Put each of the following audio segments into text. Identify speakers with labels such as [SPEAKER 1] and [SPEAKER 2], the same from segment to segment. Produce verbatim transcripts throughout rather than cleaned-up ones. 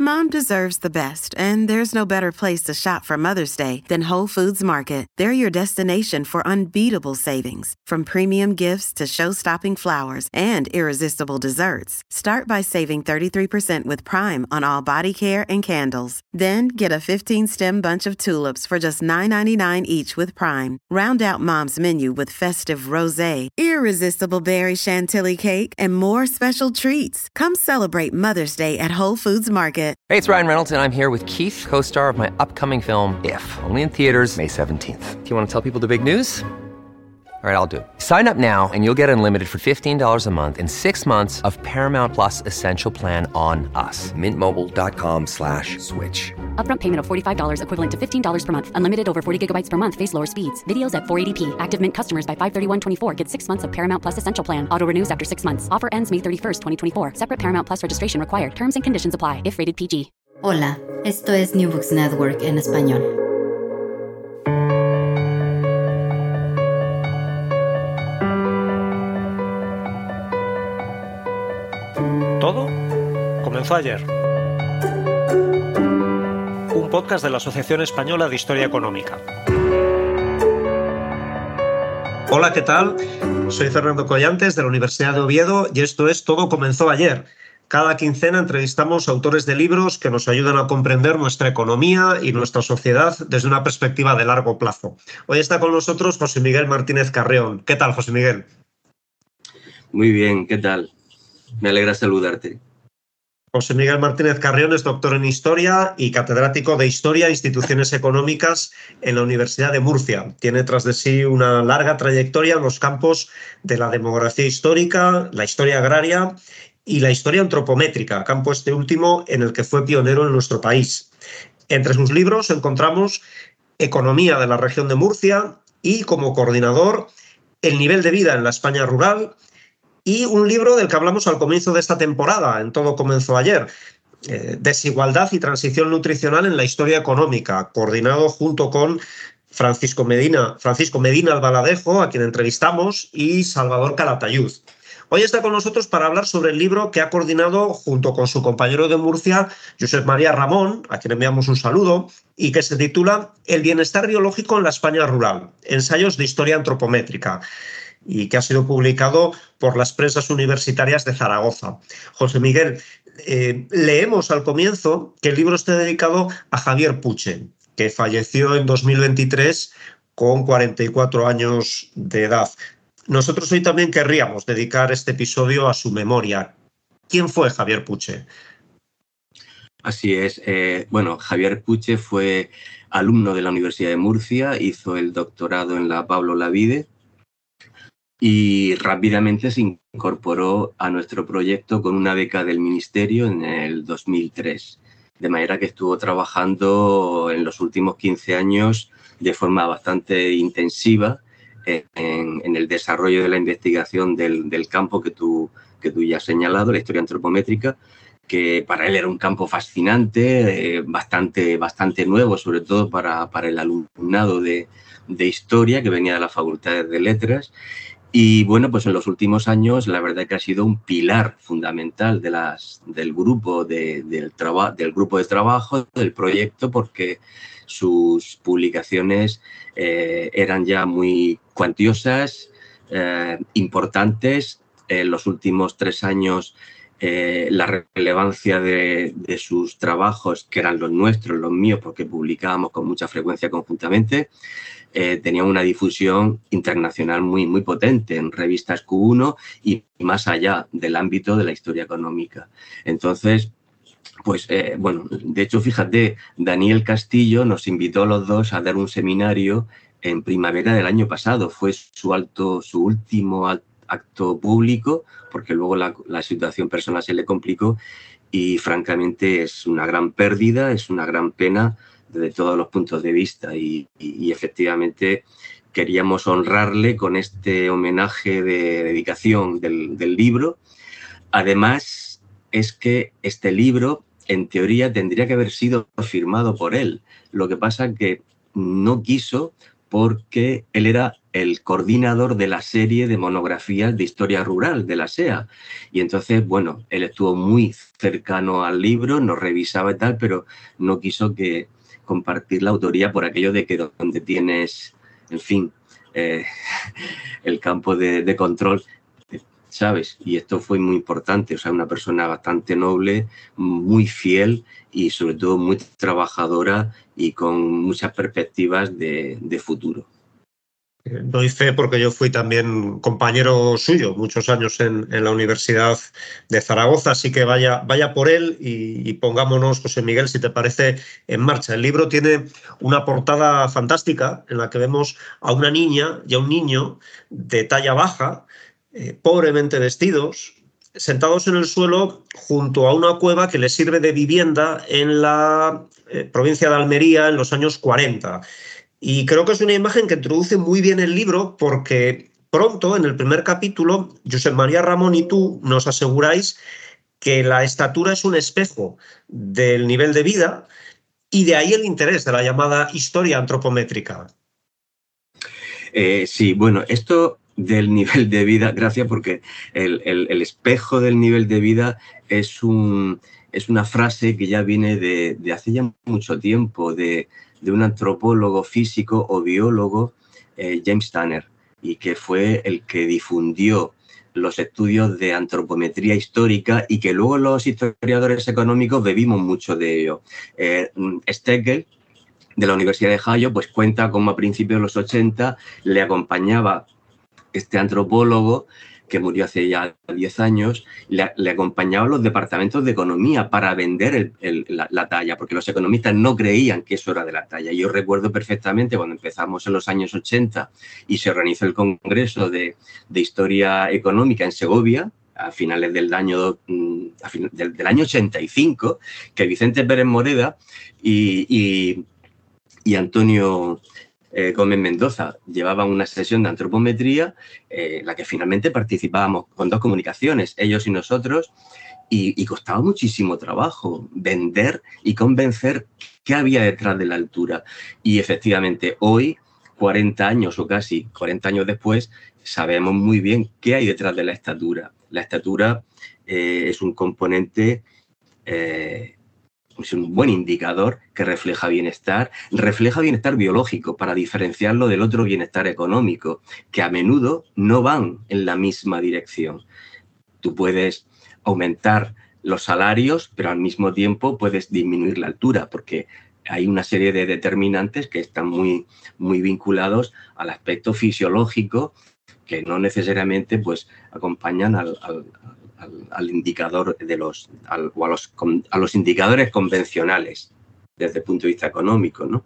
[SPEAKER 1] Mom deserves the best, and there's no better place to shop for Mother's Day than Whole Foods Market. They're your destination for unbeatable savings, from premium gifts to show-stopping flowers and irresistible desserts. Start by saving thirty-three percent with Prime on all body care and candles. Then get a fifteen-stem bunch of tulips for just nine ninety-nine each with Prime. Round out Mom's menu with festive rosé, irresistible berry chantilly cake, and more special treats. Come celebrate Mother's Day at Whole Foods Market.
[SPEAKER 2] Hey, it's Ryan Reynolds, and I'm here with Keith, co-star of my upcoming film, If, only in theaters May seventeenth. Do you want to tell people the big news? All right, I'll do it. Sign up now and you'll get unlimited for fifteen dollars a month and six months of Paramount Plus Essential Plan on us. Mint Mobile dot com slash switch.
[SPEAKER 3] Upfront payment of forty-five dollars equivalent to fifteen dollars per month. Unlimited over forty gigabytes per month. Face lower speeds. Videos at four eighty p. Active Mint customers by five thirty-one twenty-four get six months of Paramount Plus Essential Plan. Auto renews after six months. Offer ends May thirty-first, twenty twenty-four. Separate Paramount Plus registration required. Terms and conditions apply if rated P G.
[SPEAKER 4] Hola, esto es New Books Network en español.
[SPEAKER 5] Todo comenzó ayer. Un podcast de la Asociación Española de Historia Económica. Hola, ¿qué tal? Soy Fernando Collantes de la Universidad de Oviedo y esto es Todo comenzó ayer. Cada quincena entrevistamos a autores de libros que nos ayudan a comprender nuestra economía y nuestra sociedad desde una perspectiva de largo plazo. Hoy está con nosotros José Miguel Martínez Carrión. ¿Qué tal, José Miguel?
[SPEAKER 6] Muy bien, ¿qué tal? Me alegra saludarte.
[SPEAKER 5] José Miguel Martínez Carrión es doctor en Historia y catedrático de Historia e Instituciones Económicas en la Universidad de Murcia. Tiene tras de sí una larga trayectoria en los campos de la demografía histórica, la historia agraria y la historia antropométrica, campo este último en el que fue pionero en nuestro país. Entre sus libros encontramos Economía de la región de Murcia y, como coordinador, El nivel de vida en la España rural, y un libro del que hablamos al comienzo de esta temporada, en Todo comenzó ayer, eh, Desigualdad y transición nutricional en la historia económica, coordinado junto con Francisco Medina, Francisco Medina Albaladejo, a quien entrevistamos, y Salvador Calatayud. Hoy está con nosotros para hablar sobre el libro que ha coordinado junto con su compañero de Murcia, Josep María Ramón, a quien enviamos un saludo, y que se titula El bienestar biológico en la España rural, ensayos de historia antropométrica, y que ha sido publicado por las Prensas Universitarias de Zaragoza. José Miguel, eh, leemos al comienzo que el libro está dedicado a Javier Puche, que falleció en dos mil veintitrés con cuarenta y cuatro años de edad. Nosotros hoy también querríamos dedicar este episodio a su memoria. ¿Quién fue Javier Puche?
[SPEAKER 6] Así es. Eh, bueno, Javier Puche fue alumno de la Universidad de Murcia, hizo el doctorado en la Pablo Olavide y rápidamente se incorporó a nuestro proyecto con una beca del Ministerio en el dos mil tres. De manera que estuvo trabajando en los últimos quince años de forma bastante intensiva en, en el desarrollo de la investigación del, del campo que tú, que tú ya has señalado, la historia antropométrica, que para él era un campo fascinante, eh, bastante, bastante nuevo, sobre todo para, para el alumnado de, de Historia que venía de las facultades de Letras. Y bueno, pues en los últimos años la verdad que ha sido un pilar fundamental de las, del, grupo de, del, traba, del grupo de trabajo, del proyecto, porque sus publicaciones eh, eran ya muy cuantiosas, eh, importantes. En los últimos tres años eh, la relevancia de, de sus trabajos, que eran los nuestros, los míos, porque publicábamos con mucha frecuencia conjuntamente, Eh, tenía una difusión internacional muy, muy potente en revistas Q uno y más allá del ámbito de la historia económica. Entonces, pues, eh, bueno, de hecho, fíjate, Daniel Castillo nos invitó a los dos a dar un seminario en primavera del año pasado. Fue su, alto, su último acto público, porque luego la, la situación personal se le complicó y, francamente, es una gran pérdida, es una gran pena desde todos los puntos de vista y, y, y efectivamente queríamos honrarle con este homenaje de dedicación del, del libro. Además, es que este libro, en teoría, tendría que haber sido firmado por él. Lo que pasa es que no quiso porque él era el coordinador de la serie de monografías de historia rural de la S E A. Y entonces, bueno, él estuvo muy cercano al libro, nos revisaba y tal, pero no quiso que compartir la autoría por aquello de que donde tienes, en fin, eh, el campo de, de control, ¿sabes? Y esto fue muy importante, o sea, una persona bastante noble, muy fiel y sobre todo muy trabajadora y con muchas perspectivas de, de futuro.
[SPEAKER 5] Doy fe porque yo fui también compañero suyo muchos años en, en la Universidad de Zaragoza, así que vaya, vaya por él y, y pongámonos, José Miguel, si te parece, en marcha. El libro tiene una portada fantástica en la que vemos a una niña y a un niño de talla baja, eh, pobremente vestidos, sentados en el suelo junto a una cueva que les sirve de vivienda en la eh, provincia de Almería en los años cuarenta. Y creo que es una imagen que introduce muy bien el libro porque pronto, en el primer capítulo, Josep María Ramón y tú nos aseguráis que la estatura es un espejo del nivel de vida y de ahí el interés de la llamada historia antropométrica.
[SPEAKER 6] Eh, sí, bueno, esto del nivel de vida, gracias, porque el, el, el espejo del nivel de vida es, un, es una frase que ya viene de, de hace ya mucho tiempo, de... de un antropólogo físico o biólogo, eh, James Tanner, y que fue el que difundió los estudios de antropometría histórica y que luego los historiadores económicos bebimos mucho de ello. Eh, Steckel, de la Universidad de Ohio, pues cuenta cómo a principios de los ochenta le acompañaba este antropólogo que murió hace ya diez años, le, le acompañaba a los departamentos de economía para vender el, el, la, la talla, porque los economistas no creían que eso era de la talla. Yo recuerdo perfectamente cuando empezamos en los años ochenta y se organizó el Congreso de, de Historia Económica en Segovia, a finales del año, a fin, del, del año ochenta y cinco, que Vicente Pérez Moreda y, y, y Antonio... Eh, Gómez Mendoza llevaban una sesión de antropometría en eh, la que finalmente participábamos con dos comunicaciones, ellos y nosotros, y, y costaba muchísimo trabajo vender y convencer qué había detrás de la altura. Y efectivamente hoy, cuarenta años o casi cuarenta años después, sabemos muy bien qué hay detrás de la estatura. La estatura eh, es un componente... Eh, es un buen indicador que refleja bienestar, refleja bienestar biológico para diferenciarlo del otro bienestar económico, que a menudo no van en la misma dirección. Tú puedes aumentar los salarios, pero al mismo tiempo puedes disminuir la altura, porque hay una serie de determinantes que están muy, muy vinculados al aspecto fisiológico que no necesariamente pues, acompañan al, al Al, al indicador de los, al, o a los, a los indicadores convencionales desde el punto de vista económico, ¿no?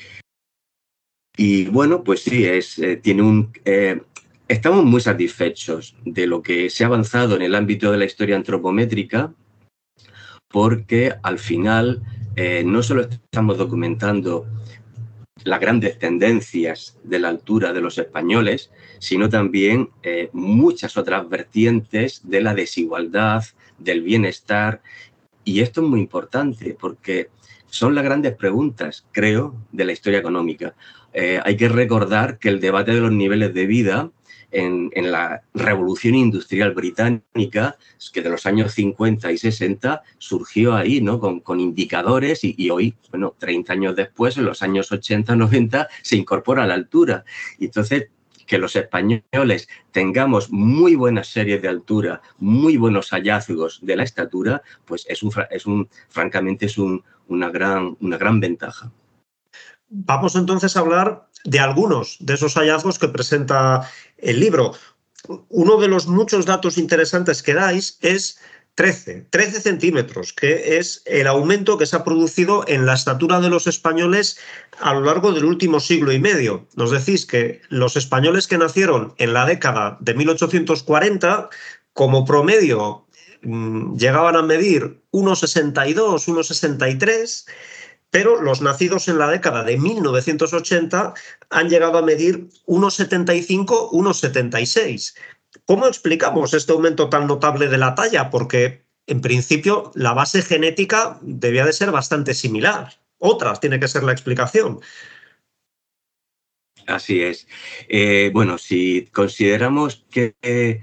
[SPEAKER 6] Y bueno, pues sí, es, eh, tiene un, eh, estamos muy satisfechos de lo que se ha avanzado en el ámbito de la historia antropométrica porque al final eh, no solo estamos documentando las grandes tendencias de la altura de los españoles, sino también eh, muchas otras vertientes de la desigualdad, del bienestar. Y esto es muy importante porque son las grandes preguntas, creo, de la historia económica. Eh, hay que recordar que el debate de los niveles de vida en, en la Revolución Industrial Británica, que de los años cincuenta y sesenta surgió ahí, ¿no? Con, con indicadores y, y hoy, bueno, treinta años después, en los años ochenta, noventa, se incorpora a la altura. Y entonces, que los españoles tengamos muy buenas series de altura, muy buenos hallazgos de la estatura, pues es un, es un francamente es un, una, gran, una gran ventaja.
[SPEAKER 5] Vamos entonces a hablar de algunos de esos hallazgos que presenta el libro. Uno de los muchos datos interesantes que dais es trece, trece centímetros, que es el aumento que se ha producido en la estatura de los españoles a lo largo del último siglo y medio. Nos decís que los españoles que nacieron en la década de mil ochocientos cuarenta, como promedio, mmm, llegaban a medir uno sesenta y dos, uno sesenta y tres, pero los nacidos en la década de mil novecientos ochenta han llegado a medir uno setenta y cinco, uno setenta y seis. ¿Cómo explicamos este aumento tan notable de la talla? Porque, en principio, la base genética debía de ser bastante similar. Otras tiene que ser la explicación.
[SPEAKER 6] Así es. Eh, bueno, si consideramos que eh,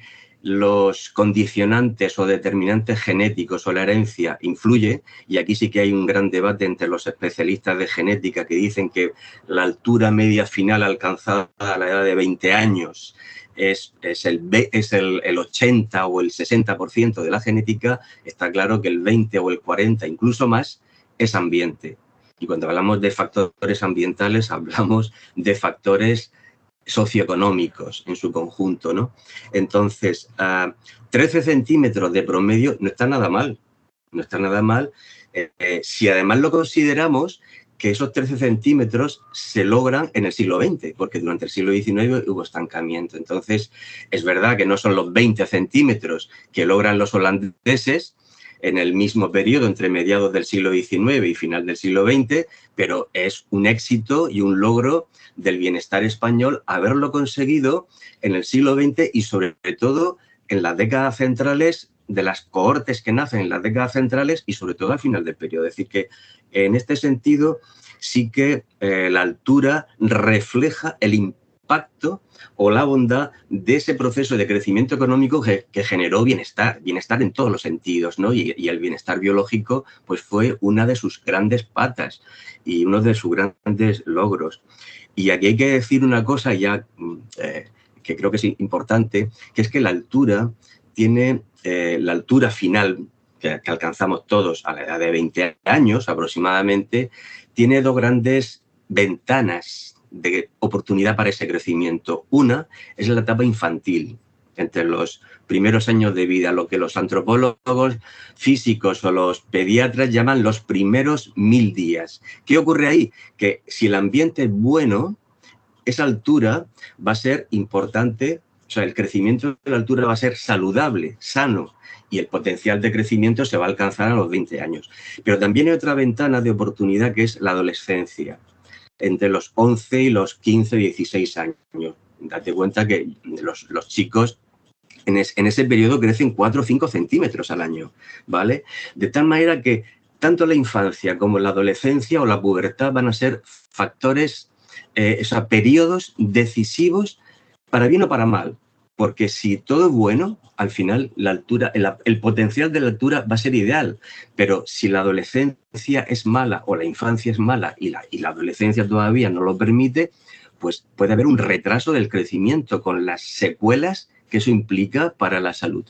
[SPEAKER 6] los condicionantes o determinantes genéticos o la herencia influye, y aquí sí que hay un gran debate entre los especialistas de genética que dicen que la altura media final alcanzada a la edad de veinte años es, es, el, es el, el ochenta o el sesenta por ciento de la genética, está claro que el veinte o el cuarenta, incluso más, es ambiente. Y cuando hablamos de factores ambientales, hablamos de factores socioeconómicos en su conjunto, ¿no? Entonces, uh, trece centímetros de promedio no está nada mal, no está nada mal. Eh, eh, si además lo consideramos que esos trece centímetros se logran en el siglo veinte, porque durante el siglo diecinueve hubo estancamiento. Entonces, es verdad que no son los veinte centímetros que logran los holandeses en el mismo periodo entre mediados del siglo diecinueve y final del siglo veinte, pero es un éxito y un logro del bienestar español haberlo conseguido en el siglo veinte y sobre todo en las décadas centrales, de las cohortes que nacen en las décadas centrales y sobre todo al final del periodo. Es decir, que en este sentido sí que eh, la altura refleja el impacto o la bondad de ese proceso de crecimiento económico que, que generó bienestar, bienestar en todos los sentidos, ¿no? Y, y el bienestar biológico pues fue una de sus grandes patas y uno de sus grandes logros. Y aquí hay que decir una cosa ya eh, que creo que es importante, que es que la altura tiene, eh, la altura final que, que alcanzamos todos a la edad de veinte años aproximadamente, tiene dos grandes ventanas de oportunidad para ese crecimiento. Una es la etapa infantil, entre los primeros años de vida, lo que los antropólogos físicos o los pediatras llaman los primeros mil días. ¿Qué ocurre ahí? Que si el ambiente es bueno, esa altura va a ser importante, o sea, el crecimiento de la altura va a ser saludable, sano, y el potencial de crecimiento se va a alcanzar a los veinte años. Pero también hay otra ventana de oportunidad que es la adolescencia, entre los once y los quince, dieciséis años. Date cuenta que los, los chicos en, es, en ese periodo crecen cuatro o cinco centímetros al año, ¿vale? De tal manera que tanto la infancia como la adolescencia o la pubertad van a ser factores, eh, o sea, periodos decisivos para bien o para mal. Porque si todo es bueno, al final la altura, el, el potencial de la altura va a ser ideal. Pero si la adolescencia es mala o la infancia es mala y la, y la adolescencia todavía no lo permite, pues puede haber un retraso del crecimiento con las secuelas que eso implica para la salud.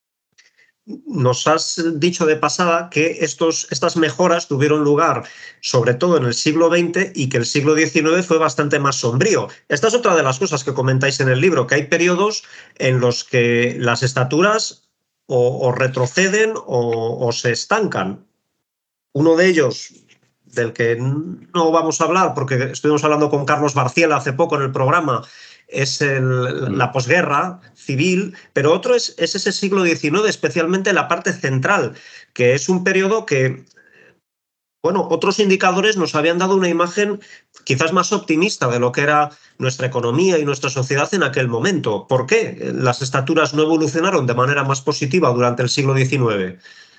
[SPEAKER 5] Nos has dicho de pasada que estos, estas mejoras tuvieron lugar sobre todo en el siglo veinte y que el siglo diecinueve fue bastante más sombrío. Esta es otra de las cosas que comentáis en el libro, que hay periodos en los que las estaturas o, o retroceden o, o se estancan. Uno de ellos, del que no vamos a hablar porque estuvimos hablando con Carlos Barciela hace poco en el programa, es el, la posguerra civil, pero otro es, es ese siglo diecinueve, especialmente la parte central, que es un periodo que, bueno, otros indicadores nos habían dado una imagen quizás más optimista de lo que era nuestra economía y nuestra sociedad en aquel momento. ¿Por qué las estaturas no evolucionaron de manera más positiva durante el siglo diecinueve?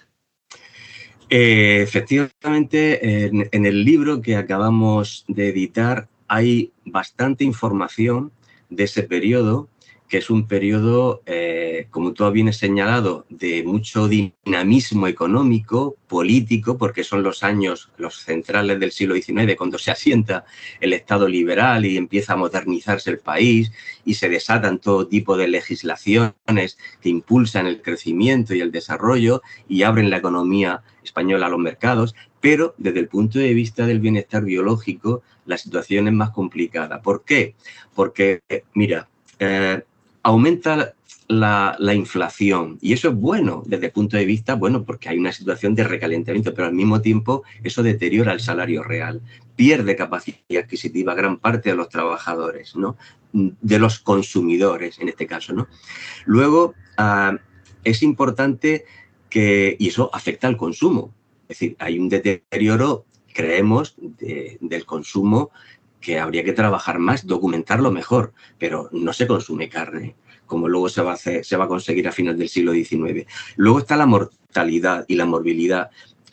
[SPEAKER 6] Eh, efectivamente, en, en el libro que acabamos de editar hay bastante información de ese periodo, que es un periodo, eh, como tú bien has señalado, de mucho dinamismo económico, político, porque son los años, los centrales del siglo diecinueve, cuando se asienta el Estado liberal y empieza a modernizarse el país y se desatan todo tipo de legislaciones que impulsan el crecimiento y el desarrollo y abren la economía española a los mercados. Pero desde el punto de vista del bienestar biológico, la situación es más complicada. ¿Por qué? Porque, mira, eh, aumenta la, la inflación y eso es bueno desde el punto de vista, bueno, porque hay una situación de recalentamiento, pero al mismo tiempo eso deteriora el salario real, pierde capacidad adquisitiva gran parte de los trabajadores, ¿no? De los consumidores en este caso, ¿no? Luego, uh, es importante que, y eso afecta al consumo, es decir, hay un deterioro, creemos, de, del consumo que habría que trabajar más, documentarlo mejor, pero no se consume carne, como luego se va a hacer, se va a conseguir a finales del siglo diecinueve. Luego está la mortalidad y la morbilidad.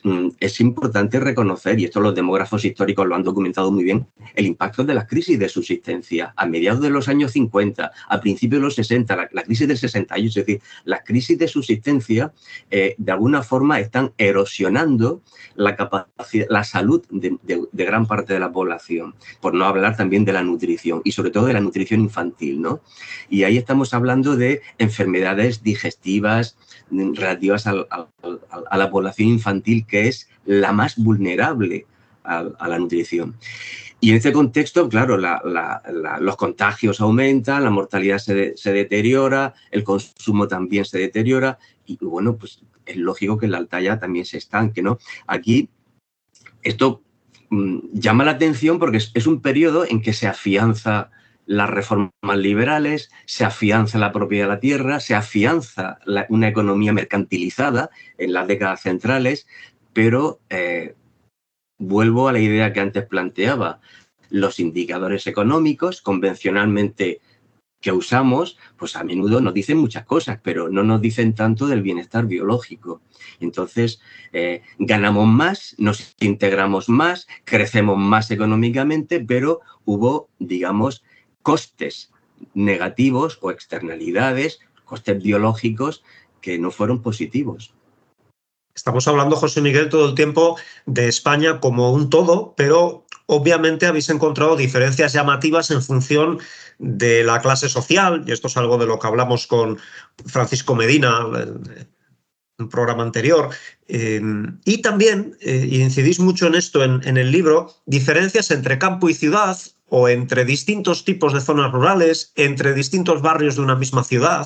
[SPEAKER 6] es importante reconocer, y esto los demógrafos históricos lo han documentado muy bien, el impacto de las crisis de subsistencia. A mediados de los años cincuenta, a principios de los sesenta, la, la crisis del sesenta y ocho, es decir, las crisis de subsistencia eh, de alguna forma están erosionando la capacidad, la salud de, de, de gran parte de la población, por no hablar también de la nutrición y sobre todo de la nutrición infantil, ¿no? Y ahí estamos hablando de enfermedades digestivas relativas a, a, a la población infantil, que es la más vulnerable a, a la nutrición. Y en este contexto, claro, la, la, la, los contagios aumentan, la mortalidad se, de, se deteriora, el consumo también se deteriora y, bueno, pues es lógico que la Altaya también se estanque, ¿no? Aquí esto mmm, llama la atención porque es, es un periodo en que se afianza las reformas liberales, se afianza la propiedad de la tierra, se afianza la, una economía mercantilizada en las décadas centrales, pero eh, vuelvo a la idea que antes planteaba. Los indicadores económicos convencionalmente que usamos, pues a menudo nos dicen muchas cosas, pero no nos dicen tanto del bienestar biológico. Entonces, eh, ganamos más, nos integramos más, crecemos más económicamente, pero hubo, digamos, costes negativos o externalidades, costes biológicos que no fueron positivos.
[SPEAKER 5] Estamos hablando, José Miguel, todo el tiempo de España como un todo, pero obviamente habéis encontrado diferencias llamativas en función de la clase social, y esto es algo de lo que hablamos con Francisco Medina en un programa anterior. Eh, y también, eh, y incidís mucho en esto en, en el libro, diferencias entre campo y ciudad, o entre distintos tipos de zonas rurales, entre distintos barrios de una misma ciudad.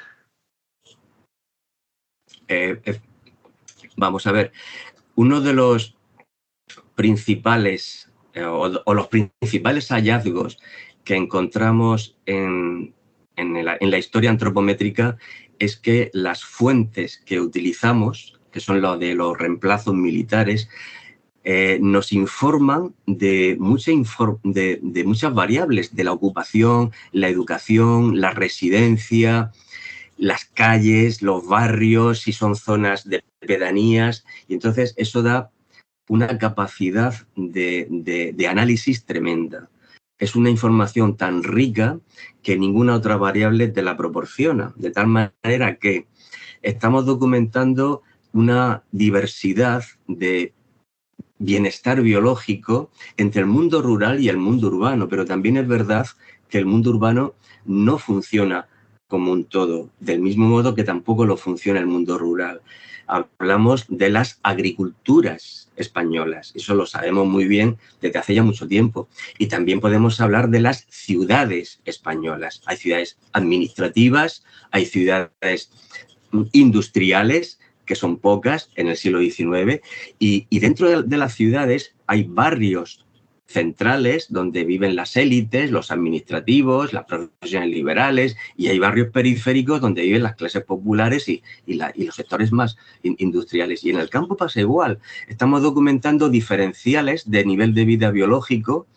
[SPEAKER 6] Eh, eh, vamos a ver, uno de los principales eh, o, o los principales hallazgos que encontramos en, en, la, en la historia antropométrica es que las fuentes que utilizamos, que son lo de los reemplazos militares, Eh, nos informan de, mucha infor de, de muchas variables, de la ocupación, la educación, la residencia, las calles, los barrios, si son zonas de pedanías, y entonces eso da una capacidad de, de, de análisis tremenda. Es una información tan rica que ninguna otra variable te la proporciona, de tal manera que estamos documentando una diversidad de bienestar biológico entre el mundo rural y el mundo urbano, pero también es verdad que el mundo urbano no funciona como un todo, del mismo modo que tampoco lo funciona el mundo rural. Hablamos de las agriculturas españolas, eso lo sabemos muy bien desde hace ya mucho tiempo, y también podemos hablar de las ciudades españolas. Hay ciudades administrativas, hay ciudades industriales, que son pocas en el siglo diecinueve, y, y dentro de, de las ciudades hay barrios centrales donde viven las élites, los administrativos, las profesiones liberales, y hay barrios periféricos donde viven las clases populares y, y, la, y los sectores más in, industriales. Y en el campo pasa igual. Estamos documentando diferenciales de nivel de vida biológico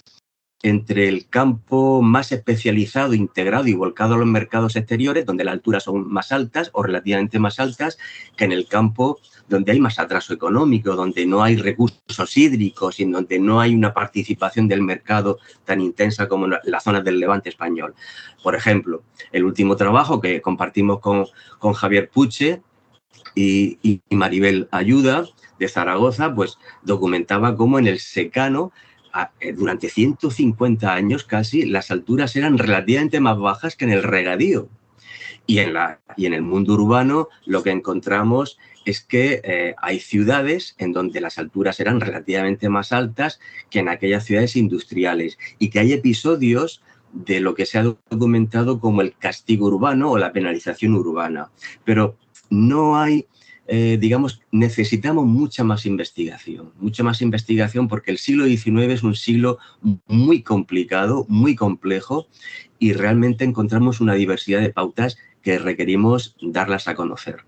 [SPEAKER 6] entre el campo más especializado, integrado y volcado a los mercados exteriores, donde las alturas son más altas o relativamente más altas, que en el campo donde hay más atraso económico, donde no hay recursos hídricos y en donde no hay una participación del mercado tan intensa como en las zonas del Levante español. Por ejemplo, el último trabajo que compartimos con, con Javier Puche y, y Maribel Ayuda, de Zaragoza, pues documentaba cómo en el secano, durante ciento cincuenta años casi, las alturas eran relativamente más bajas que en el regadío. Y en, la, y en el mundo urbano lo que encontramos es que eh, hay ciudades en donde las alturas eran relativamente más altas que en aquellas ciudades industriales, y que hay episodios de lo que se ha documentado como el castigo urbano o la penalización urbana. Pero no hay... Eh, digamos, necesitamos mucha más investigación, mucha más investigación porque el siglo diecinueve es un siglo muy complicado, muy complejo, y realmente encontramos una diversidad de pautas que requerimos darlas a conocer.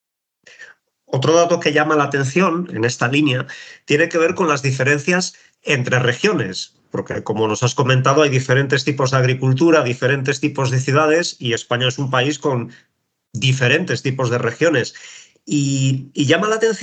[SPEAKER 5] Otro dato que llama la atención en esta línea tiene que ver con las diferencias entre regiones, porque como nos has comentado hay diferentes tipos de agricultura, diferentes tipos de ciudades, y España es un país con diferentes tipos de regiones. Y, y llama la atención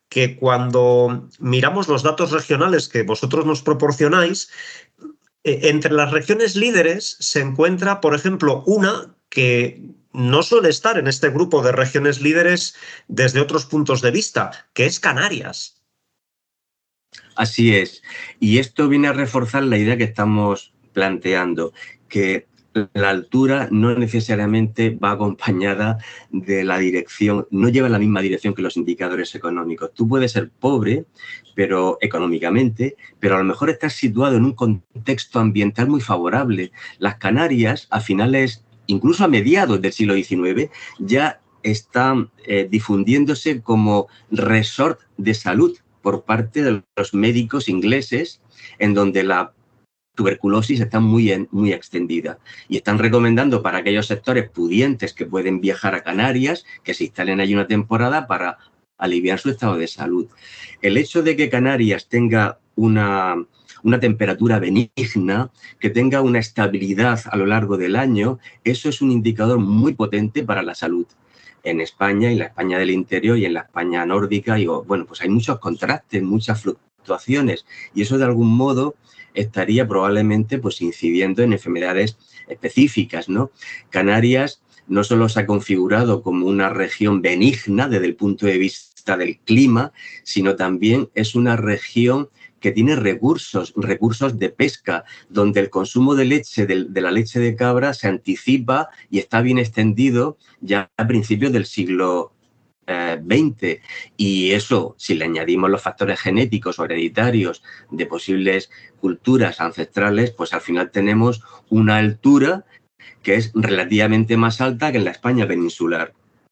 [SPEAKER 5] que cuando miramos los datos regionales que vosotros nos proporcionáis, eh, entre las regiones líderes se encuentra, por ejemplo, una que no suele estar en este grupo de regiones líderes desde otros puntos de vista, que es Canarias.
[SPEAKER 6] Así es. Y esto viene a reforzar la idea que estamos planteando, que la altura no necesariamente va acompañada de la dirección, no lleva la misma dirección que los indicadores económicos. Tú puedes ser pobre, pero económicamente, pero a lo mejor estás situado en un contexto ambiental muy favorable. Las Canarias, a finales, incluso a mediados del siglo diecinueve, ya están eh, difundiéndose como resort de salud por parte de los médicos ingleses, en donde la tuberculosis está muy, en, muy extendida y están recomendando para aquellos sectores pudientes que pueden viajar a Canarias que se instalen allí una temporada para aliviar su estado de salud. El hecho de que Canarias tenga una, una temperatura benigna, que tenga una estabilidad a lo largo del año, eso es un indicador muy potente para la salud. En España, en la España del interior y en la España nórdica, y, bueno, pues hay muchos contrastes, muchas fluctuaciones y eso de algún modo estaría probablemente pues, incidiendo en enfermedades específicas, ¿no? Canarias no solo se ha configurado como una región benigna desde el punto de vista del clima, sino también es una región que tiene recursos, recursos de pesca, donde el consumo de leche, de, de la leche de cabra, se anticipa y está bien extendido ya a principios del siglo Eh, veinte, y eso, si le añadimos los factores genéticos o hereditarios de posibles culturas ancestrales, pues al final tenemos una altura que es relativamente más alta que en la España peninsular.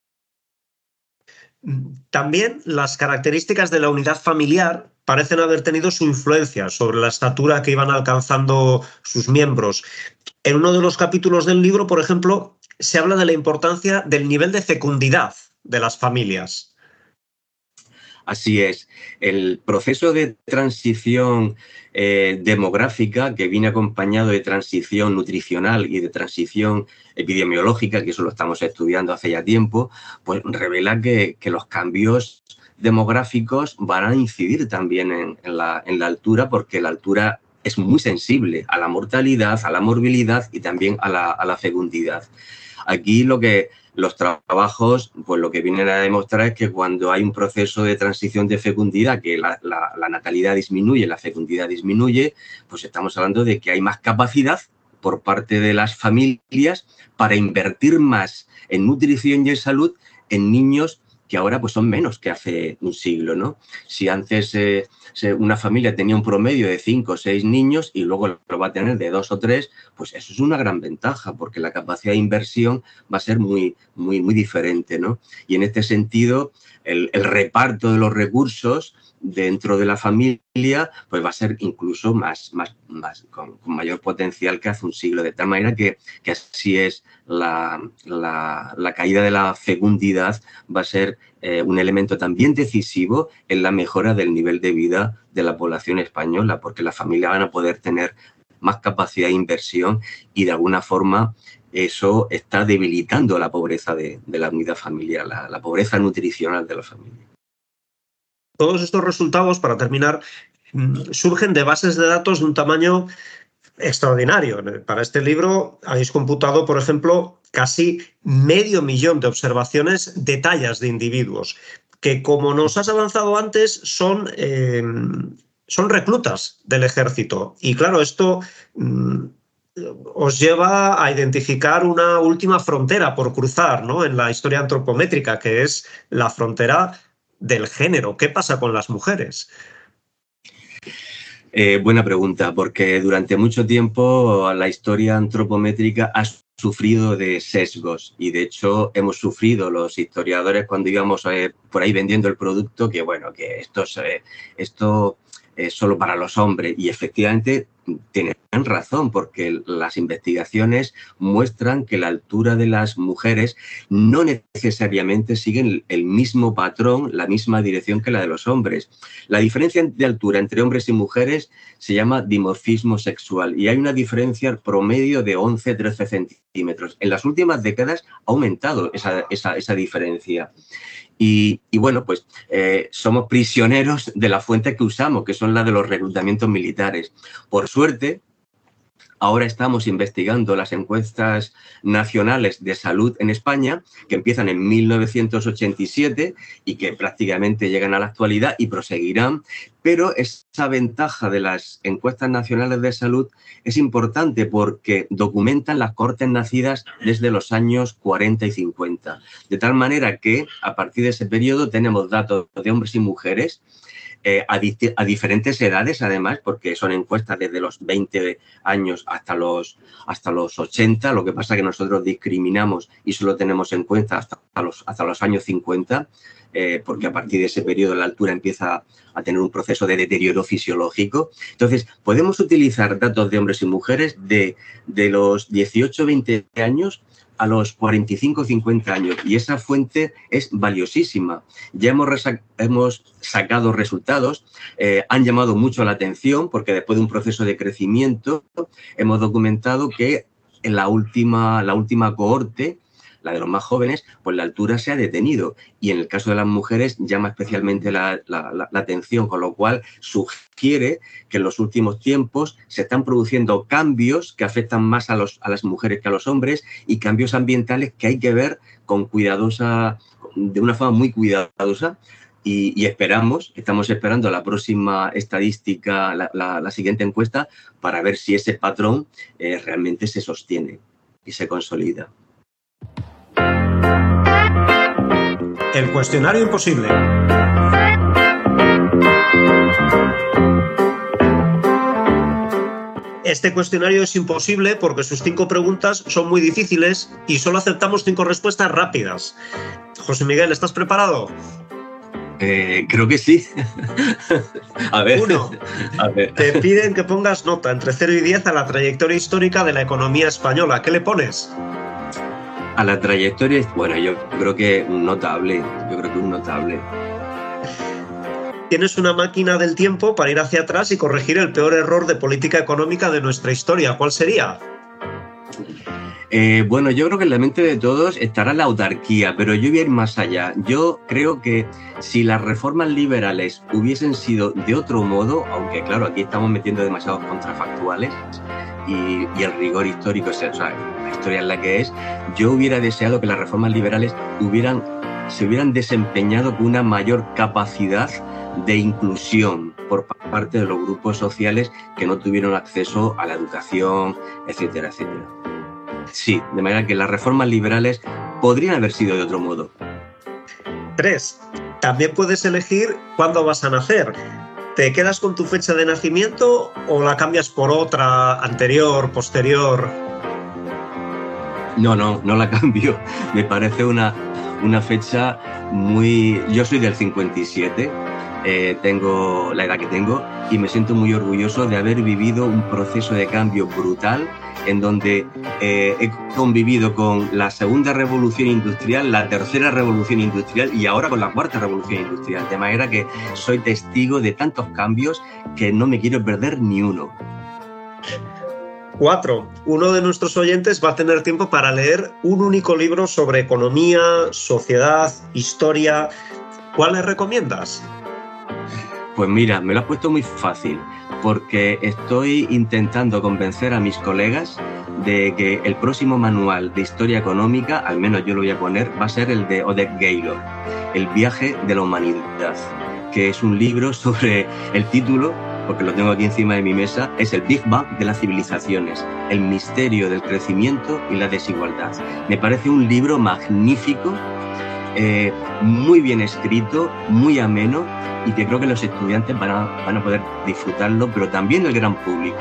[SPEAKER 5] También las características de la unidad familiar parecen haber tenido su influencia sobre la estatura que iban alcanzando sus miembros. En uno de los capítulos del libro, por ejemplo, se habla de la importancia del nivel de fecundidad de las familias.
[SPEAKER 6] Así es. El proceso de transición eh, demográfica que viene acompañado de transición nutricional y de transición epidemiológica, que eso lo estamos estudiando hace ya tiempo, pues revela que, que los cambios demográficos van a incidir también en, en, la, en la altura, porque la altura es muy sensible a la mortalidad, a la morbilidad y también a la, a la fecundidad. Aquí lo que los trabajos, pues lo que vienen a demostrar es que cuando hay un proceso de transición de fecundidad, que la, la, la natalidad disminuye, la fecundidad disminuye, pues estamos hablando de que hay más capacidad por parte de las familias para invertir más en nutrición y en salud en niños que ahora pues son menos que hace un siglo, ¿no? Si antes eh, una familia tenía un promedio de cinco o seis niños y luego lo va a tener de dos o tres, pues eso es una gran ventaja porque la capacidad de inversión va a ser muy, muy, muy diferente, ¿no? Y en este sentido, el, el reparto de los recursos dentro de la familia pues va a ser incluso más, más, más con, con mayor potencial que hace un siglo, de tal manera que, que así es la, la, la caída de la fecundidad va a ser eh, un elemento también decisivo en la mejora del nivel de vida de la población española, porque las familias van a poder tener más capacidad de inversión y de alguna forma eso está debilitando la pobreza de, de la unidad familiar, la, la pobreza nutricional de la familia.
[SPEAKER 5] Todos estos resultados, para terminar, surgen de bases de datos de un tamaño extraordinario. Para este libro habéis computado, por ejemplo, casi medio millón de observaciones de tallas de individuos, que, como nos has avanzado antes, son, eh, son reclutas del ejército. Y claro, esto mm, os lleva a identificar una última frontera por cruzar, ¿no?, en la historia antropométrica, que es la frontera del género. ¿Qué pasa con las mujeres?
[SPEAKER 6] Eh, buena pregunta, porque durante mucho tiempo la historia antropométrica ha sufrido de sesgos y de hecho hemos sufrido los historiadores cuando íbamos eh, por ahí vendiendo el producto que bueno, que esto es, eh, esto es solo para los hombres y efectivamente tienen razón porque las investigaciones muestran que la altura de las mujeres no necesariamente siguen el mismo patrón, la misma dirección que la de los hombres. La diferencia de altura entre hombres y mujeres se llama dimorfismo sexual y hay una diferencia promedio de once a trece centímetros. En las últimas décadas ha aumentado esa, esa, esa diferencia Y, y bueno, pues eh, somos prisioneros de las fuentes que usamos, que son las de los reclutamientos militares. Por suerte, ahora estamos investigando las encuestas nacionales de salud en España, que empiezan en mil novecientos ochenta y siete y que prácticamente llegan a la actualidad y proseguirán. Pero esa ventaja de las encuestas nacionales de salud es importante porque documentan las cohortes nacidas desde los años cuarenta y cincuenta. De tal manera que a partir de ese periodo tenemos datos de hombres y mujeres Eh, a, di a diferentes edades, además, porque son encuestas desde los veinte años hasta los, hasta los ochenta. Lo que pasa es que nosotros discriminamos y solo tenemos en cuenta hasta los, hasta los años cincuenta, eh, porque a partir de ese periodo la altura empieza a tener un proceso de deterioro fisiológico. Entonces, podemos utilizar datos de hombres y mujeres de, de los dieciocho a veinte años a los cuarenta y cinco cincuenta años, y esa fuente es valiosísima. Ya hemos, hemos sacado resultados, eh, han llamado mucho la atención porque después de un proceso de crecimiento hemos documentado que en la última, la última cohorte, la de los más jóvenes, pues la altura se ha detenido, y en el caso de las mujeres llama especialmente la, la, la, la atención, con lo cual sugiere que en los últimos tiempos se están produciendo cambios que afectan más a, los, a las mujeres que a los hombres, y cambios ambientales que hay que ver con cuidadosa, de una forma muy cuidadosa. Y, y esperamos, estamos esperando la próxima estadística, la, la, la siguiente encuesta, para ver si ese patrón eh, realmente se sostiene y se consolida.
[SPEAKER 5] El cuestionario imposible. Este cuestionario es imposible porque sus cinco preguntas son muy difíciles y solo aceptamos cinco respuestas rápidas. José Miguel, ¿estás preparado?
[SPEAKER 6] Eh, creo que sí. A ver.
[SPEAKER 5] Uno.
[SPEAKER 6] A ver.
[SPEAKER 5] Te piden que pongas nota entre cero y diez a la trayectoria histórica de la economía española. ¿Qué le pones?
[SPEAKER 6] A la trayectoria, bueno, yo creo que un notable, yo creo que un notable.
[SPEAKER 5] Tienes una máquina del tiempo para ir hacia atrás y corregir el peor error de política económica de nuestra historia. ¿Cuál sería?
[SPEAKER 6] Eh, bueno, yo creo que en la mente de todos estará la autarquía, pero yo voy a ir más allá. Yo creo que si las reformas liberales hubiesen sido de otro modo, aunque claro, aquí estamos metiendo demasiados contrafactuales, y, y el rigor histórico, o sea, la historia es la que es, yo hubiera deseado que las reformas liberales hubieran, se hubieran desempeñado con una mayor capacidad de inclusión por parte de los grupos sociales que no tuvieron acceso a la educación, etcétera, etcétera. Sí, de manera que las reformas liberales podrían haber sido de otro modo.
[SPEAKER 5] Tres. También puedes elegir cuándo vas a nacer. ¿Te quedas con tu fecha de nacimiento o la cambias por otra, anterior, posterior?
[SPEAKER 6] No, no, no la cambio. Me parece una, una fecha muy... Yo soy del cincuenta y siete, eh, tengo la edad que tengo y me siento muy orgulloso de haber vivido un proceso de cambio brutal en donde eh, he convivido con la segunda revolución industrial, la tercera revolución industrial y ahora con la cuarta revolución industrial. De manera que soy testigo de tantos cambios que no me quiero perder ni uno.
[SPEAKER 5] Cuatro. Uno de nuestros oyentes va a tener tiempo para leer un único libro sobre economía, sociedad, historia. ¿Cuál le recomiendas?
[SPEAKER 6] Pues mira, me lo has puesto muy fácil, porque estoy intentando convencer a mis colegas de que el próximo manual de historia económica, al menos yo lo voy a poner, va a ser el de Oded Gaylor, El viaje de la humanidad, que es un libro sobre el título, porque lo tengo aquí encima de mi mesa, es el Big Bang de las civilizaciones, el misterio del crecimiento y la desigualdad. Me parece un libro magnífico, eh, muy bien escrito, muy ameno, y que creo que los estudiantes van a, van a poder disfrutarlo, pero también el gran público.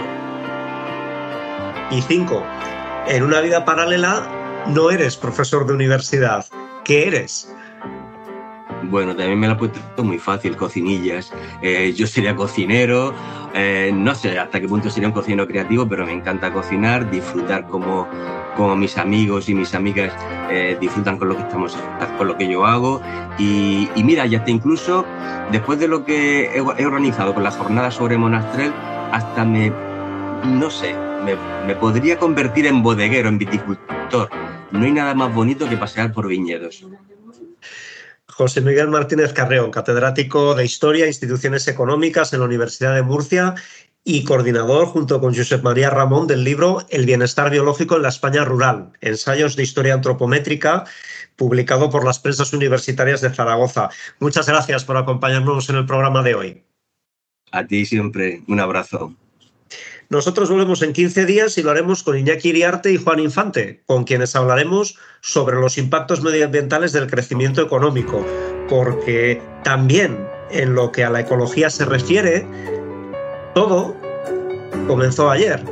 [SPEAKER 5] Y cinco. En una vida paralela no eres profesor de universidad. ¿Qué eres?
[SPEAKER 6] Bueno, también me lo he puesto muy fácil, cocinillas. Eh, yo sería cocinero, eh, no sé hasta qué punto sería un cocinero creativo, pero me encanta cocinar, disfrutar como, como mis amigos y mis amigas eh, disfrutan con lo que estamos, con lo que yo hago. Y, y mira, ya hasta incluso después de lo que he, he organizado con la jornada sobre Monastrell, hasta me, no sé, me, me podría convertir en bodeguero, en viticultor. No hay nada más bonito que pasear por viñedos.
[SPEAKER 5] José Miguel Martínez Carreón, catedrático de Historia e Instituciones Económicas en la Universidad de Murcia y coordinador, junto con Josep María Ramón, del libro El bienestar biológico en la España rural, ensayos de historia antropométrica, publicado por las Prensas Universitarias de Zaragoza. Muchas gracias por acompañarnos en el programa de hoy.
[SPEAKER 6] A ti siempre, un abrazo.
[SPEAKER 5] Nosotros volvemos en quince días y lo haremos con Iñaki Iriarte y Juan Infante, con quienes hablaremos sobre los impactos medioambientales del crecimiento económico, porque también en lo que a la ecología se refiere, todo comenzó ayer.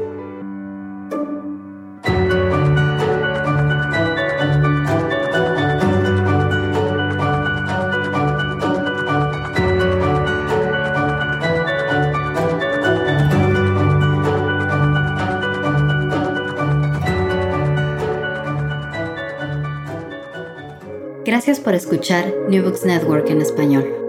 [SPEAKER 4] Gracias por escuchar New Books Network en español.